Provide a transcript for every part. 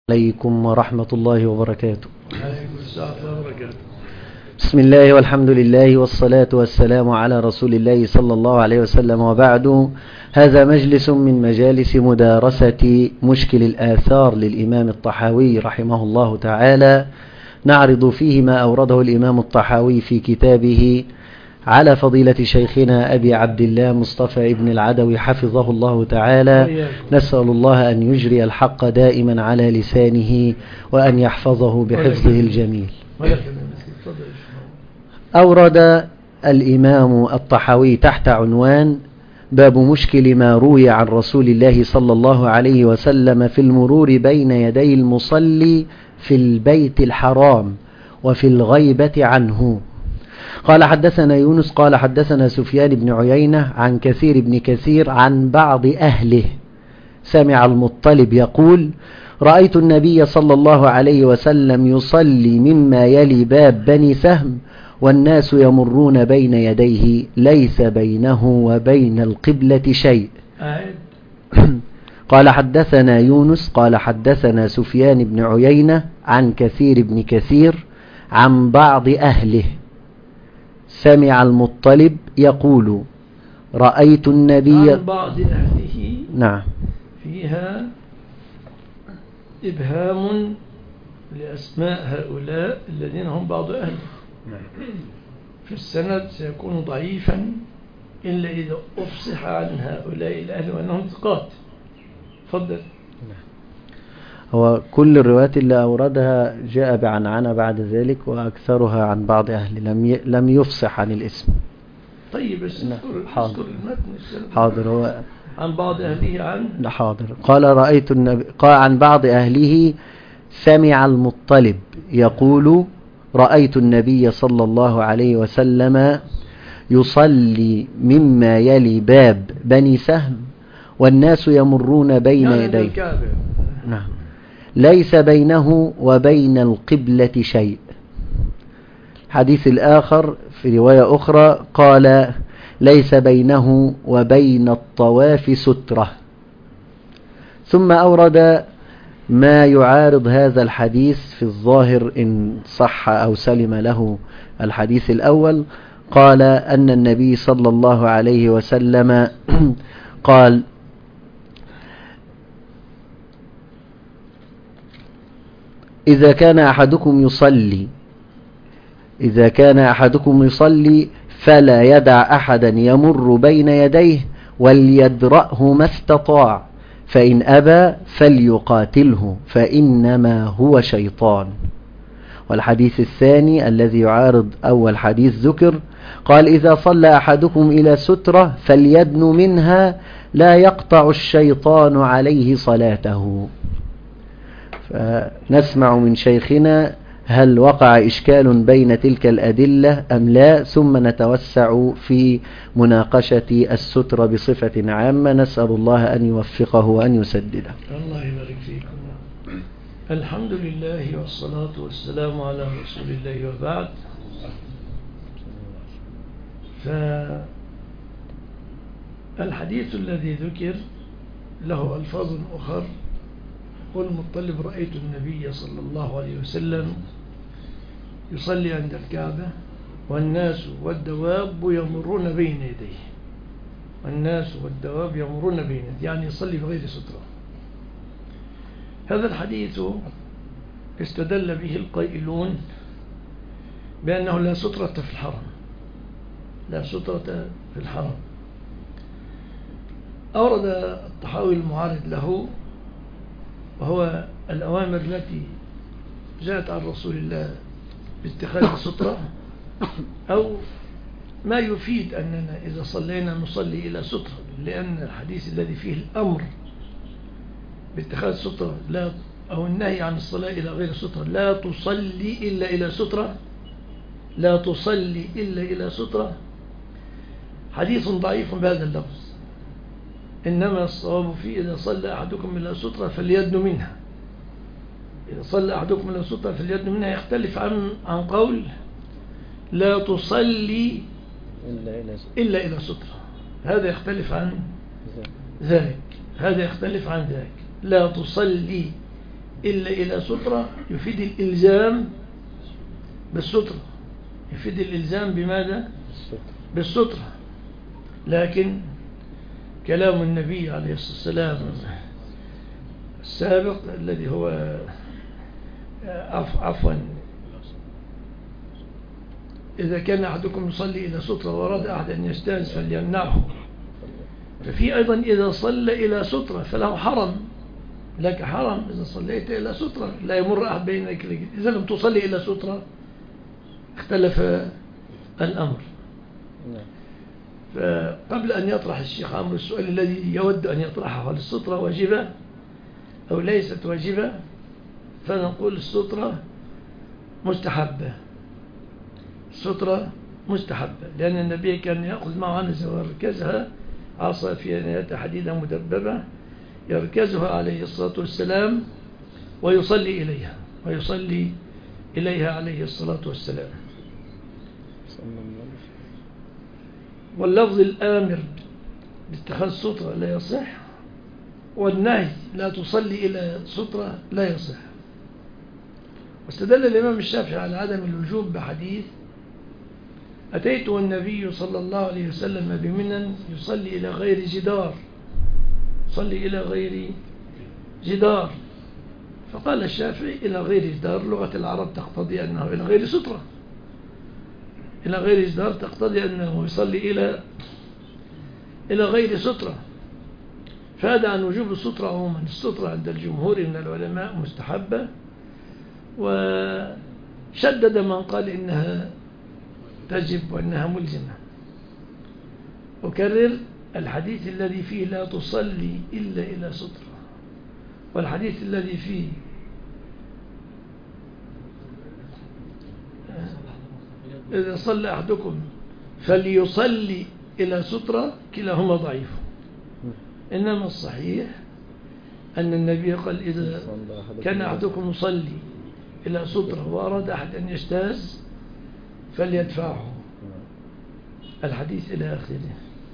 عليكم ورحمة الله وبركاته. عليكم السلام وبركاته. بسم الله والحمد لله والصلاة والسلام على رسول الله صلى الله عليه وسلم، وبعد. هذا مجلس من مجالس مدارسة مشكل الآثار للإمام الطحاوي رحمه الله تعالى، نعرض فيه ما أورده الإمام الطحاوي في كتابه على فضيلة شيخنا أبي عبد الله مصطفى ابن العدوي حفظه الله تعالى. نسأل الله أن يجري الحق دائما على لسانه وأن يحفظه بحفظه الجميل. أورد الإمام الطحاوي تحت عنوان باب مشكل ما روي عن رسول الله صلى الله عليه وسلم في المرور بين يدي المصلي في البيت الحرام وفي الغيبة عنه. قال حدثنا يونس قال حدثنا سفيان بن عيينة عن كثير بن كثير عن بعض أهله سمع المطلب يقول: رأيت النبي صلى الله عليه وسلم يصلي مما يلي باب بني سهم والناس يمرون بين يديه ليس بينه وبين القبلة شيء. قال حدثنا يونس قال حدثنا سفيان بن عيينة عن كثير بن كثير عن بعض أهله سمع المطلب يقول: رأيت النبي عن بعض أهله. نعم، فيها إبهام لأسماء هؤلاء الذين هم بعض أهله. في السند سيكون ضعيفا إلا إذا أفصح عن هؤلاء الأهل وأنهم ثقات. تفضل. هو كل الروايات اللي أوردها جاء بعنعنة بعد ذلك، وأكثرها عن بعض أهل لم يفصح عن الاسم. طيب بس حاضر. المتن حاضر. هو عن بعض أهله عن حاضر. قال: رأيت النبي قال عن بعض أهله سمع المطلب يقول: رأيت النبي صلى الله عليه وسلم يصلي مما يلي باب بني سهم والناس يمرون بين يديه نعم ليس بينه وبين القبلة شيء. حديث الآخر في رواية أخرى قال: ليس بينه وبين الطواف سترة. ثم أورد ما يعارض هذا الحديث في الظاهر إن صح أو سلم له الحديث الأول. قال أن النبي صلى الله عليه وسلم قال: إذا كان أحدكم يصلي فلا يدع أحدا يمر بين يديه وليدرأه ما استطاع، فإن أبى فليقاتله فإنما هو شيطان. والحديث الثاني الذي يعارض أول حديث ذكر قال: إذا صلى أحدكم إلى سترة فليدن منها لا يقطع الشيطان عليه صلاته. فنسمع من شيخنا هل وقع إشكال بين تلك الأدلة أم لا، ثم نتوسع في مناقشة السترة بصفة عامة. نسأل الله أن يوفقه وأن يسدده. الله يبارك فيكم. الحمد لله والصلاة والسلام على رسول الله، وبعد. فالحديث الذي ذكر له ألفاظ أخر. والمطلب: رأيت النبي صلى الله عليه وسلم يصلي عند الكعبة والناس والدواب يمرون بين يديه. والناس والدواب يمرون بين يديه، يعني يصلي بغير سترة. هذا الحديث استدل به القائلون بأنه لا سترة في الحرم، لا سترة في الحرم. أورد الطحاوي المعارض له، وهو الأوامر التي جاءت عن رسول الله باتخاذ السترة، أو ما يفيد أننا إذا صلينا نصلي إلى سترة، لأن الحديث الذي فيه الأمر باتخاذ سترة لا أو النهي عن الصلاة إلى غير سترة، لا تصلي إلا إلى سترة، لا تصلي إلا إلى سترة، حديث ضعيف بهذا اللفظ. إنما الصواب فيه: إذا صلى أحدكم إلى سترة فليدن منها. إذا صلى أحدكم إلى سترة فليدن منها يختلف عن قول لا تصلي إلا إلى سترة. هذا يختلف عن ذلك. لا تصلي إلا إلى سترة يفيد الإلزام بالسترة، يفيد الإلزام بماذا؟ بالسترة. لكن كلام النبي عليه الصلاة والسلام السابق الذي هو عفوا إذا كان أحدكم يصلي إلى سترة وأراد أحد أن يستأذن فليمنعه. ففي أيضا إذا صلى إلى سترة فله حرم، لك حرم إذا صليت إلى سترة، لا يمر أحد بينك. إذا لم تصلي إلى سترة اختلف الأمر. فقبل أن يطرح الشيخ عمرو السؤال الذي يود أن يطرحه، هل السترة واجبة أو ليست واجبة؟ فنقول السترة مستحبة، السترة مستحبة، لأن النبي كان يأخذ معه عنزة ويركزها، عصا في نهاية حديدة مدببة يركزها عليه الصلاة والسلام ويصلي إليها عليه الصلاة والسلام. واللفظ الآمر باتخاذ سترة لا يصح، والنهي لا تصلي إلى سترة لا يصح. واستدل الإمام الشافعي على عدم الوجوب بحديث أتيت النبي صلى الله عليه وسلم بمنى يصلي إلى غير جدار، صلي إلى غير جدار، فقال الشافعي إلى غير جدار لغة العرب تقتضي أنه إلى غير سترة، إلى غير جدار تقتضي أنه يصلي إلى غير سترة. فهذا عن وجوب السترة عموما. السترة عند الجمهور من العلماء مستحبة، وشدد من قال إنها تجب وإنها ملزمة. أكرر الحديث الذي فيه لا تصلي إلا إلى سترة، والحديث الذي فيه إذا صلى أحدكم فليصلي إلى سترة، كلاهما ضعيف. إنما الصحيح أن النبي قال إذا كان أحدكم يصلي إلى سترة وأراد أحد أن يجتاز فليدفعه، الحديث إلى آخره.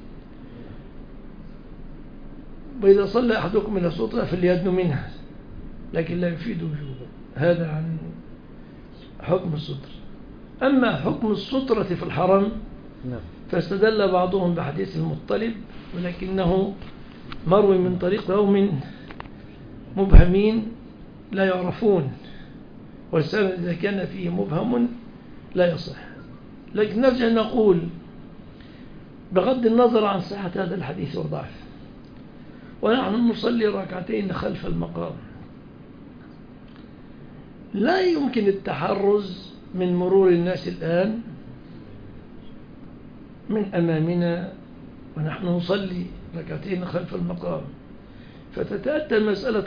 وإذا صلى أحدكم إلى سترة فليدنو منها، لكن لا يفيد وجوبا. هذا عن حكم الستر. أما حكم السترة في الحرم فاستدل بعضهم بحديث المطلب، ولكنه مروي من طريق قوم مبهمين لا يعرفون، والسبب إذا كان فيه مبهم لا يصح. لكن نرجع نقول بغض النظر عن صحة هذا الحديث وضعف، ونحن نصلي ركعتين خلف المقام، لا يمكن التحرز من مرور الناس الآن من أمامنا ونحن نصلي ركعتين خلف المقام، فتتأتى مسألة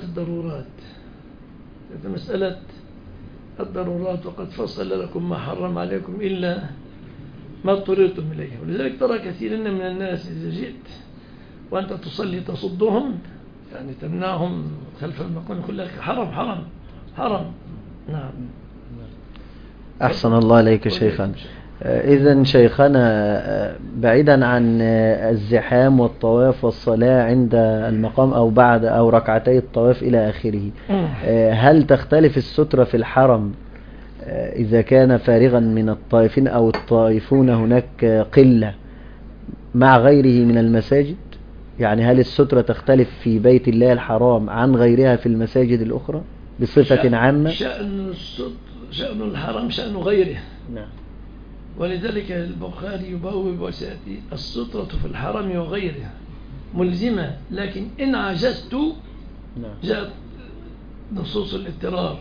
الضرورات، وقد فصل لكم ما حرم عليكم إلا ما اضطررتم إليه. ولذلك ترى كثيرا من الناس إذا جئت وأنت تصلي تصدهم، يعني تمنعهم خلف المقام، يقول لك حرم حرم حرم. نعم. أحسن الله عليك شيخنا. إذن شيخنا بعيدا عن الزحام والطواف والصلاة عند المقام أو بعد أو ركعتي الطواف إلى آخره، هل تختلف السترة في الحرم إذا كان فارغا من الطائفين أو الطائفون هناك قلة مع غيره من المساجد؟ يعني هل السترة تختلف في بيت الله الحرام عن غيرها في المساجد الأخرى بصفة عامة؟ شأن الحرم شأن غيره. نعم. ولذلك البخاري يبوب وسيأتي السترة في الحرم وغيرها ملزمة، لكن إن عجزت جاءت نصوص الاضطرار،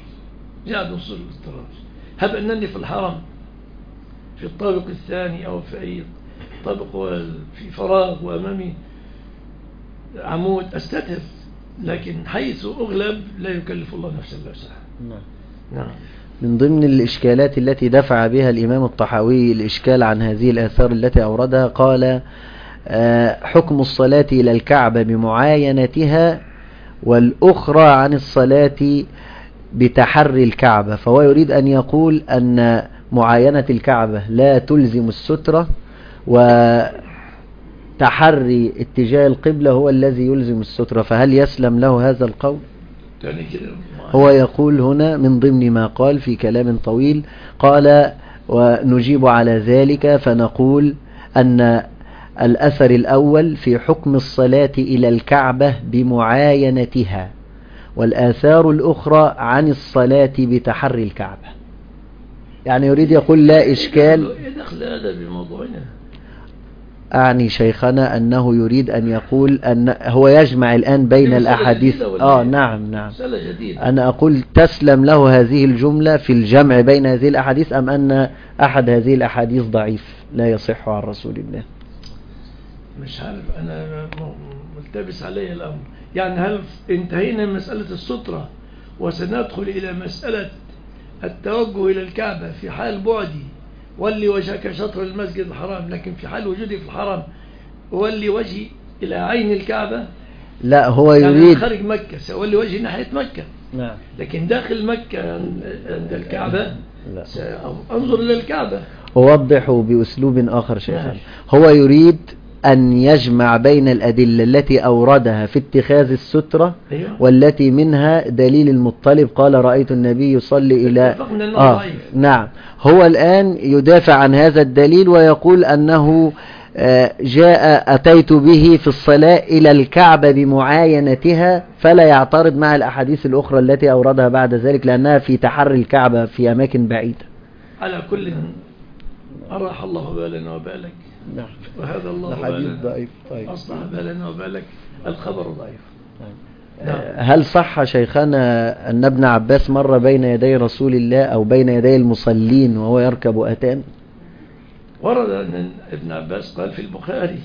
هب أنني في الحرم في الطابق الثاني أو في أي طابق في فراغ وأمامي عمود أستتر، لكن حيث أغلب لا يكلف الله نفسا إلا وسعها. نعم. من ضمن الإشكالات التي دفع بها الإمام الطحاوي الإشكال عن هذه الآثار التي أوردها، قال حكم الصلاة إلى الكعبة بمعاينتها والأخرى عن الصلاة بتحري الكعبة، فهو يريد أن يقول أن معاينة الكعبة لا تلزم السترة، وتحري اتجاه القبلة هو الذي يلزم السترة، فهل يسلم له هذا القول؟ يعني كده هو يقول هنا من ضمن ما قال في كلام طويل، قال ونجيب على ذلك فنقول أن الأثر الأول في حكم الصلاة إلى الكعبة بمعاينتها، والآثار الأخرى عن الصلاة بتحري الكعبة. يعني يريد يقول لا إشكال. يدخل هذا بموضوعنا. أعني شيخنا أنه يريد أن يقول أن هو يجمع الآن بين الأحاديث. نعم. أنا أقول تسلم له هذه الجملة في الجمع بين هذه الأحاديث، أم أن أحد هذه الأحاديث ضعيف لا يصح عن رسول الله؟ مش عارف، أنا ملتبس عليه الأمر. يعني هل انتهينا من مسألة السترة وسندخل إلى مسألة التوجه إلى الكعبة في حال بعدي ولي وجهك شطر المسجد الحرام، لكن في حال وجودي في الحرام ولي وجهي إلى عين الكعبة؟ لا، هو يعني يريد خارج مكة سأولي وجهي ناحية مكة. نعم. لكن داخل مكة عند الكعبة سأنظر إلى الكعبة. أوضح بأسلوب آخر شيخنا. هو يريد أن يجمع بين الأدلة التي أوردها في اتخاذ السترة، والتي منها دليل المطلب قال رأيت النبي يصلي إلى نعم. هو الآن يدافع عن هذا الدليل ويقول أنه أتيت به في الصلاة إلى الكعبة بمعاينتها، فلا يعترض مع الأحاديث الأخرى التي أوردها بعد ذلك لأنها في تحري الكعبة في أماكن بعيدة. على كل أراح الله بالنا وبالك. نعم. وهذا الله الحديث ضعيف. طيب. أصلح بالنا وبالك، الخبر ضعيف. نعم. هل صح شيخنا أن ابن عباس مر بين يدي رسول الله أو بين يدي المصلين وهو يركب أتان؟ ورد أن ابن عباس قال في البخاري: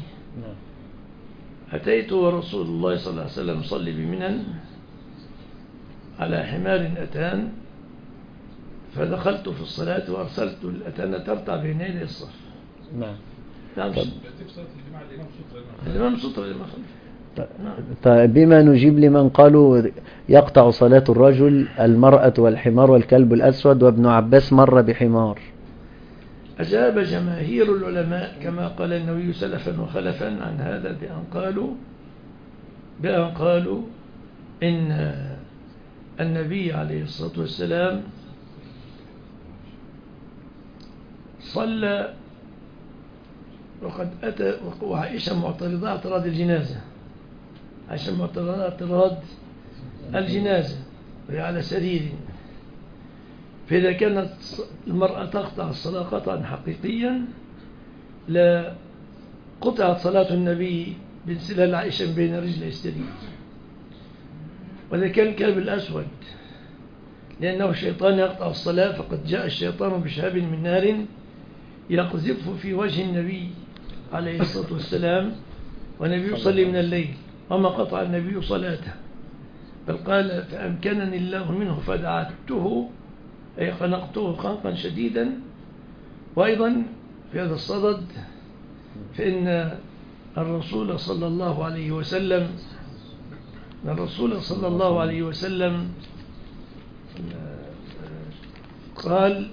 أتيت ورسول الله صلى الله عليه وسلم يصلي بمنى على حمار أتان، فدخلت في الصلاة وأرسلت الأتان ترتع بين يدي الصف. نعم. الإمام سطر الإمام. طيب، بما نجيب لمن قالوا يقطع صلاة الرجل المرأة والحمار والكلب الأسود وابن عباس مر بحمار؟ أجاب جماهير العلماء كما قال النووي سلفا وخلفا عن هذا بأن قالوا إن النبي عليه الصلاة والسلام صلى وقد أتى وعائشة معترضة اعتراض الجنازة. عائشة معترضة اعتراض الجنازة وهي على سرير، فإذا كانت المرأة تقطع الصلاة قطعا حقيقيا لقطعت صلاة النبي بانسلال عائشة بين رجلي السرير. وإذا كان الكلب الأسود لأنه الشيطان يقطع الصلاة، فقد جاء الشيطان بشهاب من نار يقذفه في وجه النبي عليه الصلاة والسلام والنبي يصلي من الليل وما قطع النبي صلاته، بل قال: فأمكنني الله منه فدعته، أي خنقته خنقا شديدا. وأيضا في هذا الصدد فإن الرسول صلى الله عليه وسلم قال،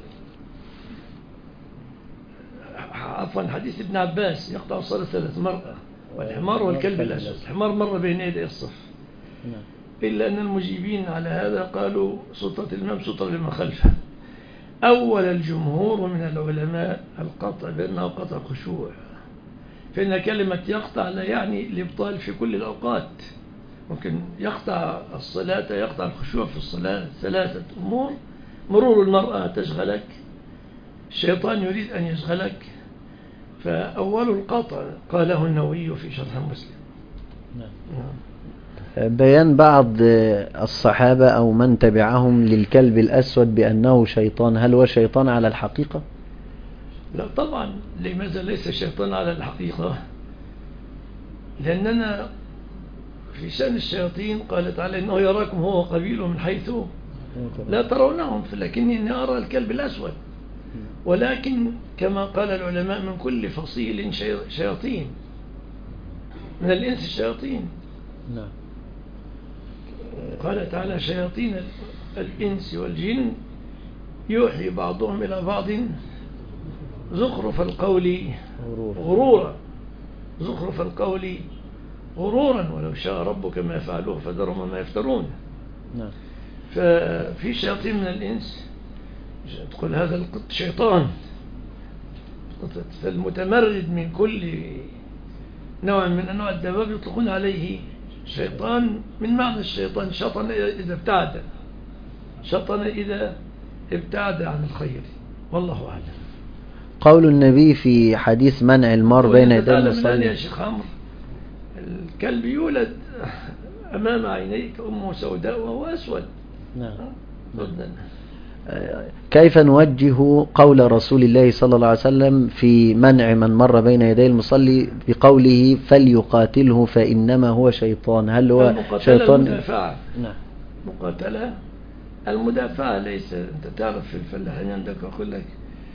عفوا، حديث ابن عباس يقطع الصلاة 3 مرة والحمار والكلب الأسود. الحمار مر بين يدي الصف، إلا أن المجيبين على هذا قالوا سلطة الإمام سلطة لما خلفه. أول الجمهور من العلماء القطع بأنه قطع خشوع، فإن كلمة يقطع لا يعني الإبطال في كل الأوقات. ممكن يقطع الصلاة، يقطع الخشوع في الصلاة 3 أمور: مرور المرأة تشغلك، الشيطان يريد أن يشغلك. فأول القطع قاله النووي في شرح مسلم. بيان بعض الصحابة أو من تبعهم للكلب الأسود بأنه شيطان، هل هو شيطان على الحقيقة؟ لا طبعا. لماذا ليس شيطان على الحقيقة؟ لأننا في شأن الشياطين قال تعالى: إنه يراكم هو قبيله من حيث لا ترونهم، لكني أرى الكلب الأسود. ولكن كما قال العلماء من كل فصيل شياطين، من الإنس الشياطين. نعم. قال تعالى: شياطين الإنس والجن يوحي بعضهم إلى بعض زخرف القول غرورا، زخرف القول غرورا ولو شاء ربك ما فعلوه فذرهم ما يفترون. ففي شياطين من الإنس تقول هذا القط شيطان، فالمتمرد من كل نوع من أنواع الدواب يطلقون عليه شيطان، من معنى الشيطان شطن إذا ابتعد، شطن إذا ابتعد عن الخير، والله أعلم. قول النبي في حديث منع المار بين يدي المصلي. يا شيخ عمرو، الكلب يولد أمام عينيك أمه سوداء وهو أسود. نعم. كيف نوجه قول رسول الله صلى الله عليه وسلم في منع من مر بين يدي المصلي بقوله فليقاتله فإنما هو شيطان؟ هل هو شيطان؟ المدافعة. نعم. مقاتلة المدافعة، ليس أنت تعرف في الفلاحين عندك أقول لك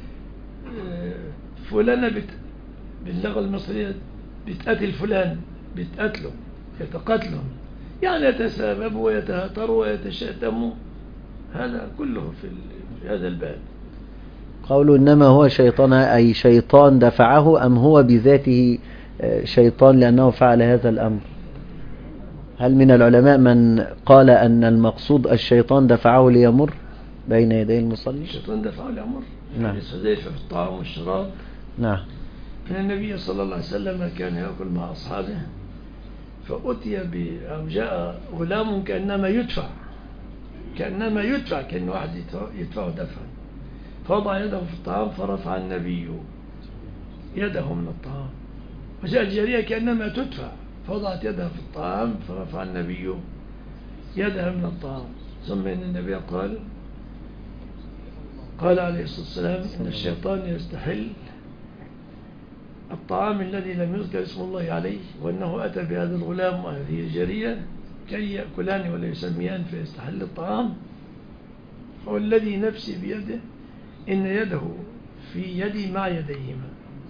فلانة باللغة المصرية بتقتل فلان، بتقتله، يتقاتلهم، يعني يتساببوا ويتهاتروا ويتشاتموا، هذا كله في هذا الباب. قولوا إنما هو شيطان، أي شيطان دفعه أم هو بذاته شيطان لأنه فعل هذا الأمر؟ هل من العلماء من قال أن المقصود الشيطان دفعه ليمر بين يدي المصلي؟ الشيطان دفعه ليمر. نعم. حذيفة في الطعام والشراب. نعم. أن النبي صلى الله عليه وسلم كان يأكل مع أصحابه، فأتي أو جاء غلام كأنما يدفع، كأن واحد يدفعه دفعا، فوضع يده في الطعام فرفع النبي يده من الطعام، وجاء الجارية كأنما تدفع فوضعت يدها في الطعام فرفع النبي يدها من الطعام. ثم إن النبي قال عليه الصلاة والسلام إن الشيطان يستحل الطعام الذي لم يذكر اسم الله عليه، وأنه أتى بهذا الغلام وهذه الجارية كي يأكلان ولا يسميان فيستحل الطعام، والذي نفسي بيده إن يده في يدي مع يديهما.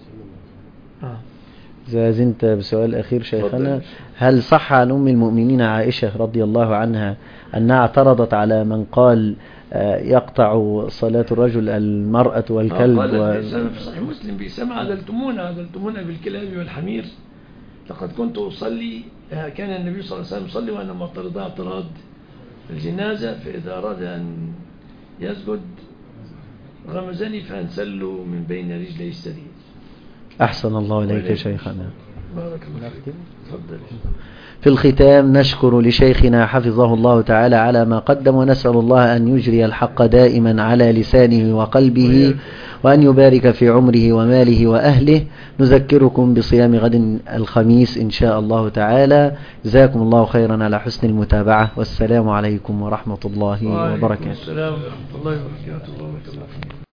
زنت بسؤال أخير شيخنا، هل صح عن أم المؤمنين عائشة رضي الله عنها أنها اعترضت على من قال يقطع صلاة الرجل المرأة والكلب؟ قال في صحيح مسلم بيسمع عدلتمونا بالكلاب والحمير، لقد كنت أصلي، كان النبي صلى الله عليه وسلم يصلي وأنا معترضة اعتراض الجنازة، فإذا أراد أن يسجد غمزني فأنسل من بين رجلي السرير. أحسن الله إليك شيخنا. بارك الله فيك. تفضل. في الختام نشكر لشيخنا حفظه الله تعالى على ما قدم، ونسأل الله أن يجري الحق دائما على لسانه وقلبه، وأن يبارك في عمره وماله وأهله. نذكركم بصيام غد الخميس إن شاء الله تعالى. جزاكم الله خيرا على حسن المتابعة، والسلام عليكم ورحمة الله وبركاته. السلام ورحمة الله وبركاته.